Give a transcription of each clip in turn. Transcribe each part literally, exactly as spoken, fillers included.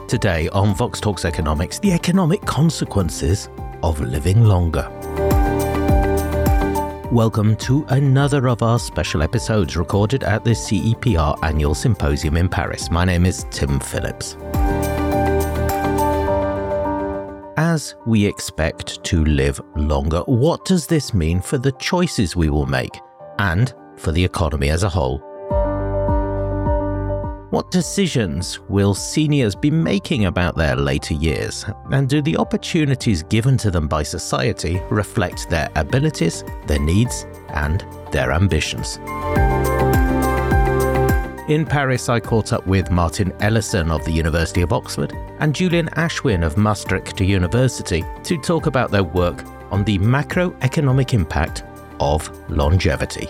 Today on Vox Talks Economics, the economic consequences of living longer. Welcome to another of our special episodes recorded at the C E P R Annual Symposium in Paris. My name is Tim Phillips. As we expect to live longer, what does this mean for the choices we will make and for the economy as a whole? What decisions will seniors be making about their later years? And do the opportunities given to them by society reflect their abilities, their needs, and their ambitions? In Paris, I caught up with Martin Ellison of the University of Oxford and Julian Ashwin of Maastricht University to talk about their work on the macroeconomic impact of longevity.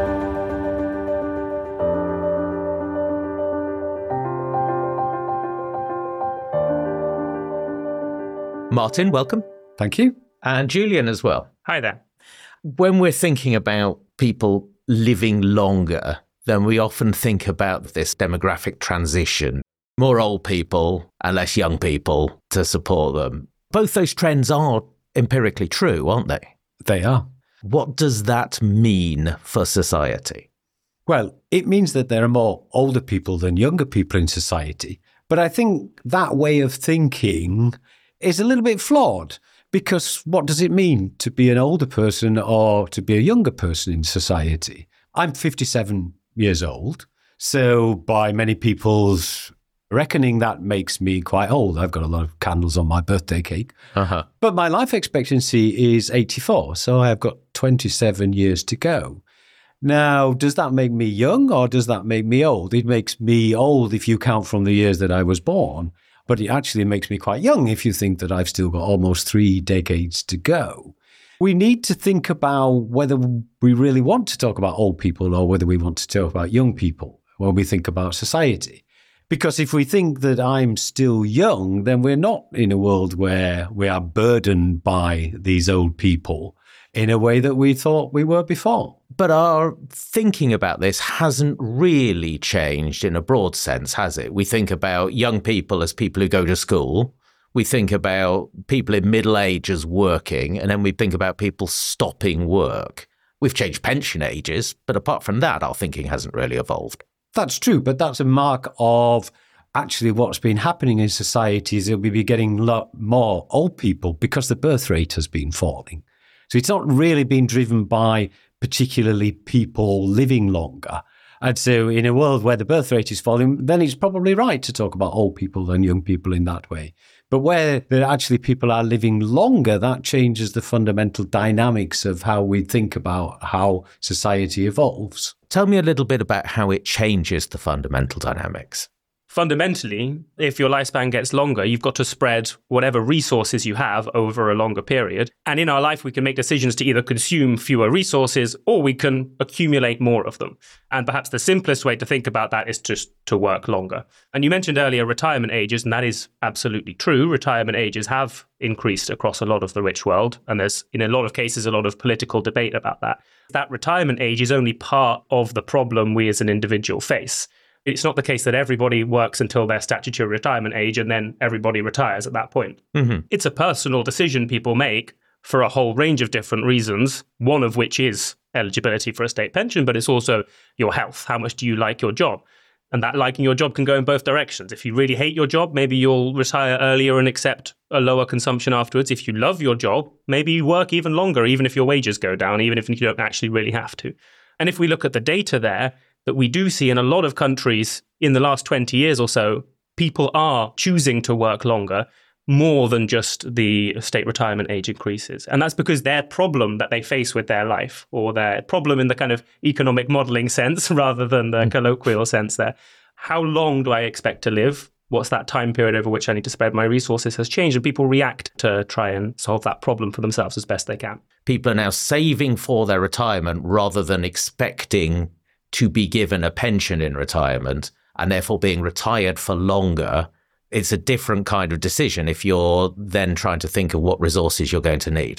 Martin, welcome. Thank you. And Julian as well. Hi there. When we're thinking about people living longer, then we often think about this demographic transition. More old people and less young people to support them. Both those trends are empirically true, aren't they? They are. What does that mean for society? Well, it means that there are more older people than younger people in society. But I think that way of thinking is a little bit flawed, because what does it mean to be an older person or to be a younger person in society? I'm fifty-seven years old, so by many people's reckoning, that makes me quite old. I've got a lot of candles on my birthday cake. Uh-huh. But my life expectancy is eighty-four, so I've got twenty-seven years to go. Now, does that make me young or does that make me old? It makes me old if you count from the years that I was born. But it actually makes me quite young if you think that I've still got almost three decades to go. We need to think about whether we really want to talk about old people or whether we want to talk about young people when we think about society. Because if we think that I'm still young, then we're not in a world where we are burdened by these old people in a way that we thought we were before. But our thinking about this hasn't really changed in a broad sense, has it? We think about young people as people who go to school. We think about people in middle age as working, and then we think about people stopping work. We've changed pension ages, but apart from that, our thinking hasn't really evolved. That's true, but that's a mark of actually what's been happening in society is that we'll be getting a lot more old people because the birth rate has been falling. So it's not really been driven by particularly people living longer. And so in a world where the birth rate is falling, then it's probably right to talk about old people and young people in that way. But where there actually people are living longer, that changes the fundamental dynamics of how we think about how society evolves. Tell me a little bit about how it changes the fundamental dynamics. Fundamentally, if your lifespan gets longer, you've got to spread whatever resources you have over a longer period. And in our life, we can make decisions to either consume fewer resources or we can accumulate more of them. And perhaps the simplest way to think about that is just to work longer. And you mentioned earlier retirement ages, and that is absolutely true. Retirement ages have increased across a lot of the rich world. And there's, in a lot of cases, a lot of political debate about that. That retirement age is only part of the problem we as an individual face. It's not the case that everybody works until their statutory retirement age and then everybody retires at that point. Mm-hmm. It's a personal decision people make for a whole range of different reasons, one of which is eligibility for a state pension, but it's also your health. How much do you like your job? And that liking your job can go in both directions. If you really hate your job, maybe you'll retire earlier and accept a lower consumption afterwards. If you love your job, maybe you work even longer, even if your wages go down, even if you don't actually really have to. And if we look at the data there, that we do see in a lot of countries in the last twenty years or so, people are choosing to work longer more than just the state retirement age increases. And that's because their problem that they face with their life, or their problem in the kind of economic modeling sense rather than the colloquial sense there, how long do I expect to live? What's that time period over which I need to spread my resources has changed, and people react to try and solve that problem for themselves as best they can. People are now saving for their retirement rather than expecting to be given a pension in retirement and therefore being retired for longer. It's a different kind of decision if you're then trying to think of what resources you're going to need.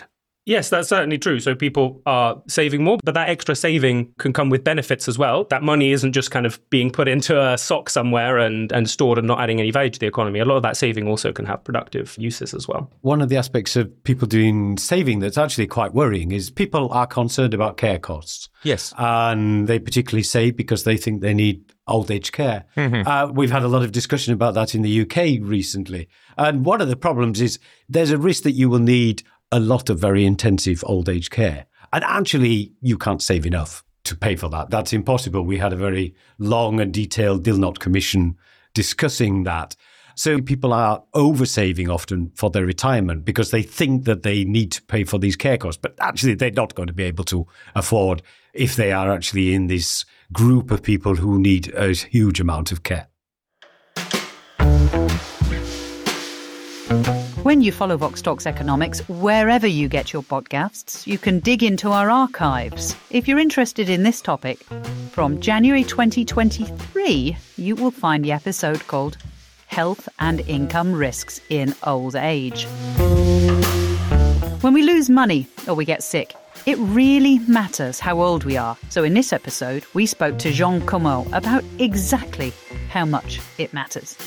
Yes, that's certainly true. So people are saving more, but that extra saving can come with benefits as well. That money isn't just kind of being put into a sock somewhere and, and stored and not adding any value to the economy. A lot of that saving also can have productive uses as well. One of the aspects of people doing saving that's actually quite worrying is people are concerned about care costs. Yes. And they particularly save because they think they need old age care. Mm-hmm. Uh, we've had a lot of discussion about that in the U K recently. And one of the problems is there's a risk that you will need a lot of very intensive old age care. And actually, you can't save enough to pay for that. That's impossible. We had a very long and detailed Dilnot Commission discussing that. So people are over-saving often for their retirement because they think that they need to pay for these care costs, but actually they're not going to be able to afford if they are actually in this group of people who need a huge amount of care. When you follow Vox Talks Economics, wherever you get your podcasts, you can dig into our archives. If you're interested in this topic, from January twenty twenty-three, you will find the episode called Health and Income Risks in Old Age. When we lose money or we get sick, it really matters how old we are. So in this episode, we spoke to Jean Comeau about exactly how much it matters.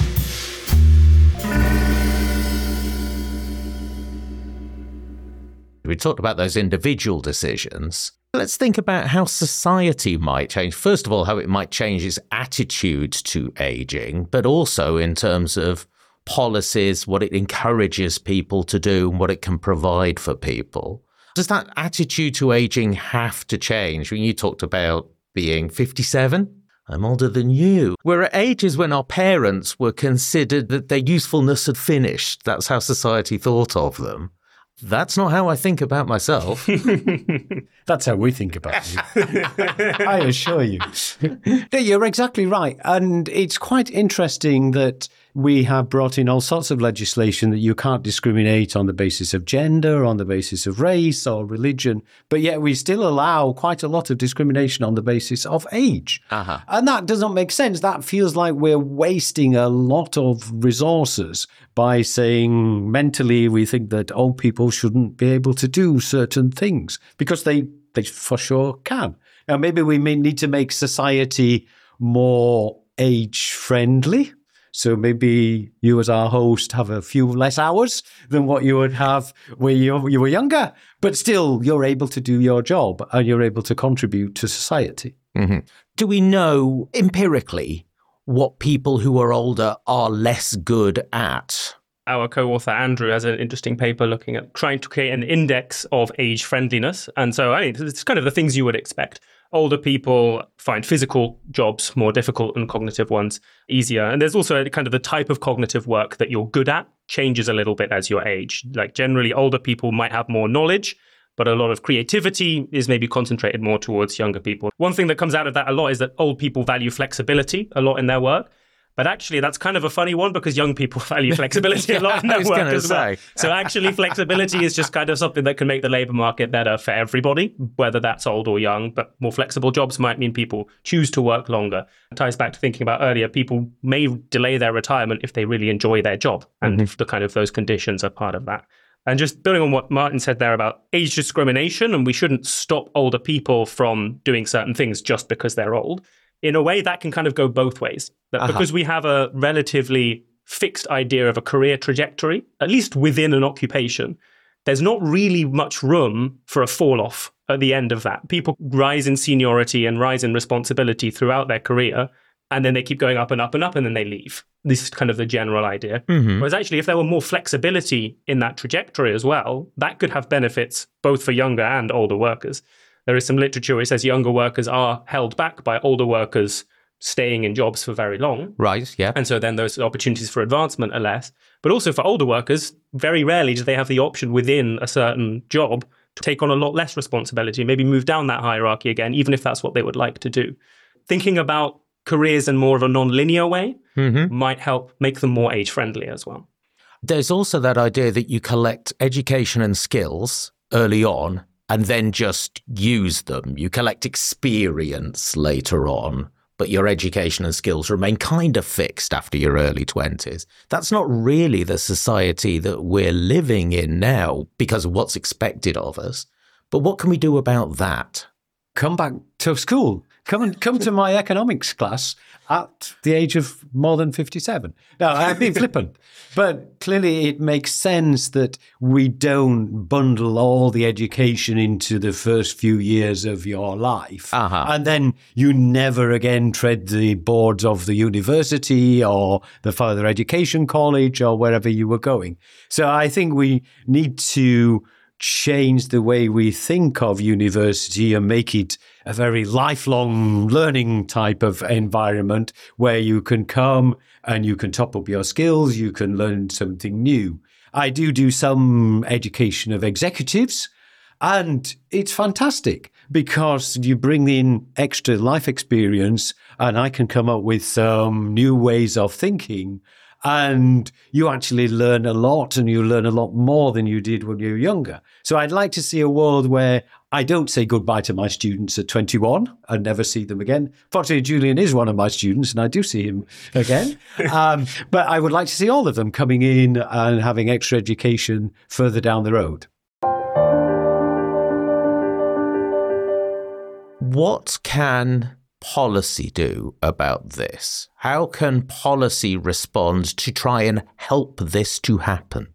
We talked about those individual decisions. Let's think about how society might change. First of all, how it might change its attitude to aging, but also in terms of policies, what it encourages people to do and what it can provide for people. Does that attitude to aging have to change? When you talked about being fifty-seven, I'm older than you. We're at ages when our parents were considered that their usefulness had finished. That's how society thought of them. That's not how I think about myself. That's how we think about you. I assure you. No, you're exactly right. And it's quite interesting that we have brought in all sorts of legislation that you can't discriminate on the basis of gender, on the basis of race or religion, but yet we still allow quite a lot of discrimination on the basis of age. Uh-huh. And that doesn't make sense. That feels like we're wasting a lot of resources by saying mentally we think that old people shouldn't be able to do certain things because they, they for sure can. Now, maybe we may need to make society more age-friendly. So maybe you as our host have a few less hours than what you would have when you, you were younger, but still you're able to do your job and you're able to contribute to society. Mm-hmm. Do we know empirically what people who are older are less good at? Our co-author Andrew has an interesting paper looking at trying to create an index of age friendliness. And so I mean, it's kind of the things you would expect. Older people find physical jobs more difficult and cognitive ones easier. And there's also kind of the type of cognitive work that you're good at changes a little bit as you age. Like generally, older people might have more knowledge, but a lot of creativity is maybe concentrated more towards younger people. One thing that comes out of that a lot is that old people value flexibility a lot in their work. But actually, that's kind of a funny one because young people value flexibility a lot in their work as well. So actually, flexibility is just kind of something that can make the labour market better for everybody, whether that's old or young. But more flexible jobs might mean people choose to work longer. It ties back to thinking about earlier, people may delay their retirement if they really enjoy their job. And mm-hmm. if the kind of those conditions are part of that. And just building on what Martin said there about age discrimination, and we shouldn't stop older people from doing certain things just because they're old. In a way, that can kind of go both ways. That uh-huh. because we have a relatively fixed idea of a career trajectory, at least within an occupation, there's not really much room for a fall off at the end of that. People rise in seniority and rise in responsibility throughout their career, and then they keep going up and up and up, and then they leave. This is kind of the general idea. Mm-hmm. Whereas actually, if there were more flexibility in that trajectory as well, that could have benefits both for younger and older workers. There is some literature which says younger workers are held back by older workers staying in jobs for very long. Right, yeah. And so then those opportunities for advancement are less. But also for older workers, very rarely do they have the option within a certain job to take on a lot less responsibility, maybe move down that hierarchy again, even if that's what they would like to do. Thinking about careers in more of a non-linear way mm-hmm. might help make them more age-friendly as well. There's also that idea that you collect education and skills early on and then just use them. You collect experience later on. but your education and skills remain kind of fixed after your early twenties. That's not really the society that we're living in now because of what's expected of us. But what can we do about that? Come back to school. Come and come to my economics class at the age of more than fifty-seven. No, I'm being flippant. But clearly it makes sense that we don't bundle all the education into the first few years of your life. Uh-huh. And then you never again tread the boards of the university or the further education college or wherever you were going. So I think we need to change the way we think of university and make it a very lifelong learning type of environment where you can come and you can top up your skills, you can learn something new. I do do some education of executives, and it's fantastic because you bring in extra life experience and I can come up with some new ways of thinking. And you actually learn a lot, and you learn a lot more than you did when you were younger. So I'd like to see a world where I don't say goodbye to my students at twenty-one and never see them again. Fortunately, Julian is one of my students, and I do see him again. um, but I would like to see all of them coming in and having extra education further down the road. What can policy do about this? How can policy respond to try and help this to happen?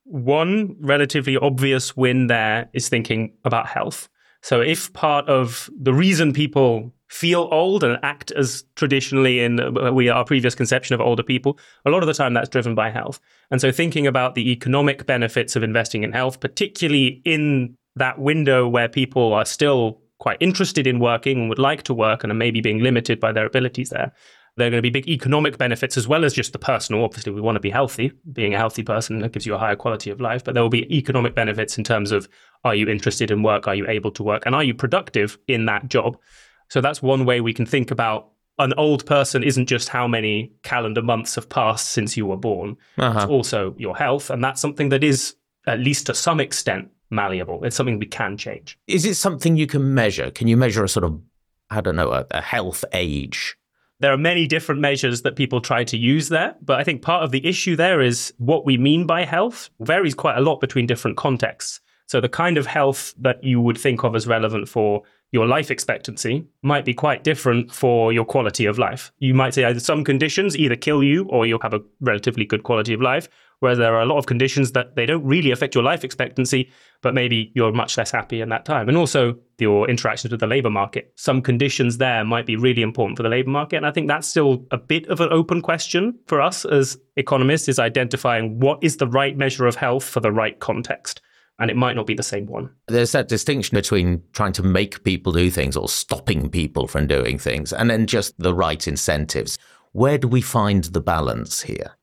One relatively obvious win there is thinking about health. So if part of the reason people feel old and act as traditionally in we our previous conception of older people, a lot of the time that's driven by health. And so thinking about the economic benefits of investing in health, particularly in that window where people are still quite interested in working and would like to work and are maybe being limited by their abilities there. There are going to be big economic benefits as well as just the personal. Obviously, we want to be healthy. Being a healthy person, that gives you a higher quality of life. But there will be economic benefits in terms of, are you interested in work? Are you able to work? And are you productive in that job? So that's one way we can think about an old person isn't just how many calendar months have passed since you were born. Uh-huh. It's also your health. And that's something that is, at least to some extent, malleable. It's something we can change. Is it something you can measure? Can you measure a sort of, I don't know, a, a health age? There are many different measures that people try to use there, but I think part of the issue there is what we mean by health varies quite a lot between different contexts. So the kind of health that you would think of as relevant for your life expectancy might be quite different for your quality of life. You might say either some conditions either kill you or you'll have a relatively good quality of life, whereas there are a lot of conditions that they don't really affect your life expectancy, but maybe you're much less happy in that time. And also your interactions with the labor market. Some conditions there might be really important for the labor market. And I think that's still a bit of an open question for us as economists, is identifying what is the right measure of health for the right context. And it might not be the same one. There's that distinction between trying to make people do things or stopping people from doing things, and then just the right incentives. Where do we find the balance here?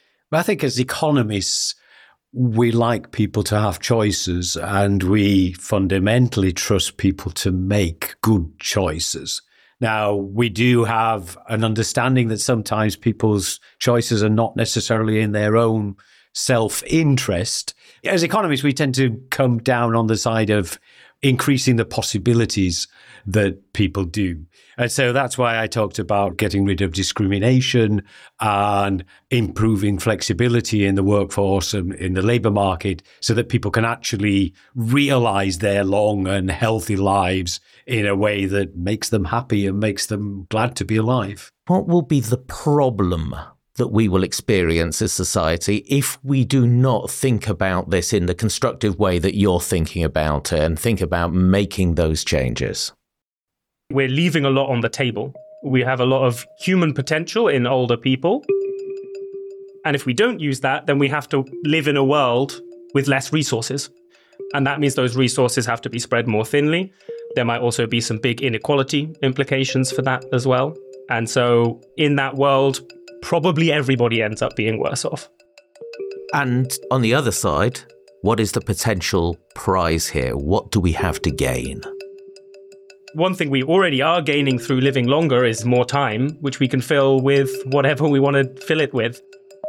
I think as economists, we like people to have choices, and we fundamentally trust people to make good choices. Now, we do have an understanding that sometimes people's choices are not necessarily in their own self-interest. As economists, we tend to come down on the side of increasing the possibilities that people do. And so that's why I talked about getting rid of discrimination and improving flexibility in the workforce and in the labor market so that people can actually realize their long and healthy lives in a way that makes them happy and makes them glad to be alive. What will be the problem that we will experience as society if we do not think about this in the constructive way that you're thinking about it and think about making those changes? We're leaving a lot on the table. We have a lot of human potential in older people. And if we don't use that, then we have to live in a world with less resources. And that means those resources have to be spread more thinly. There might also be some big inequality implications for that as well. And so in that world, probably everybody ends up being worse off. And on the other side, what is the potential prize here? What do we have to gain? One thing we already are gaining through living longer is more time, which we can fill with whatever we want to fill it with.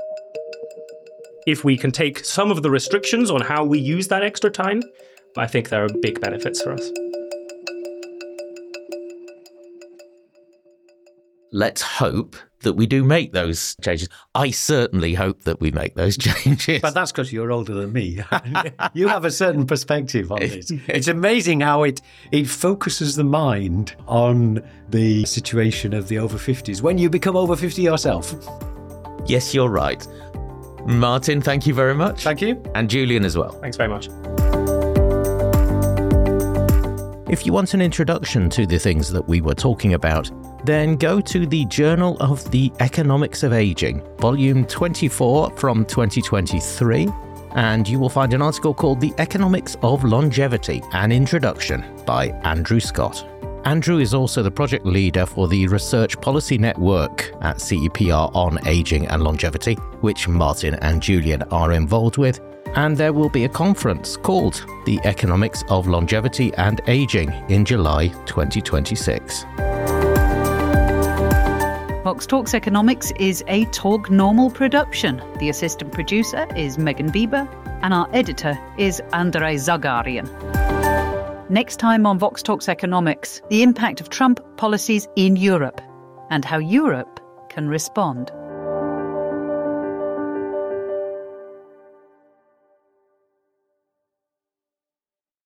If we can take some of the restrictions on how we use that extra time, I think there are big benefits for us. let's hope that we do make those changes. I certainly hope that we make those changes. But that's because you're older than me. You have a certain perspective on this. It's amazing how it, it focuses the mind on the situation of the over fifties when you become over fifty yourself. Yes, you're right. Martin, thank you very much. Thank you. And Julian as well. Thanks very much. If you want an introduction to the things that we were talking about, then go to the Journal of the Economics of Aging, volume twenty-four from twenty twenty-three, and you will find an article called The Economics of Longevity, an Introduction by Andrew Scott. Andrew is also the project leader for the Research Policy Network at C E P R on Aging and Longevity, which Martin and Julian are involved with. And there will be a conference called The Economics of Longevity and Aging in July twenty twenty-six. Vox Talks Economics is a Talk Normal production. The assistant producer is Megan Bieber, and our editor is Andrei Zagarian. Next time on Vox Talks Economics, the impact of Trump policies in Europe and how Europe can respond.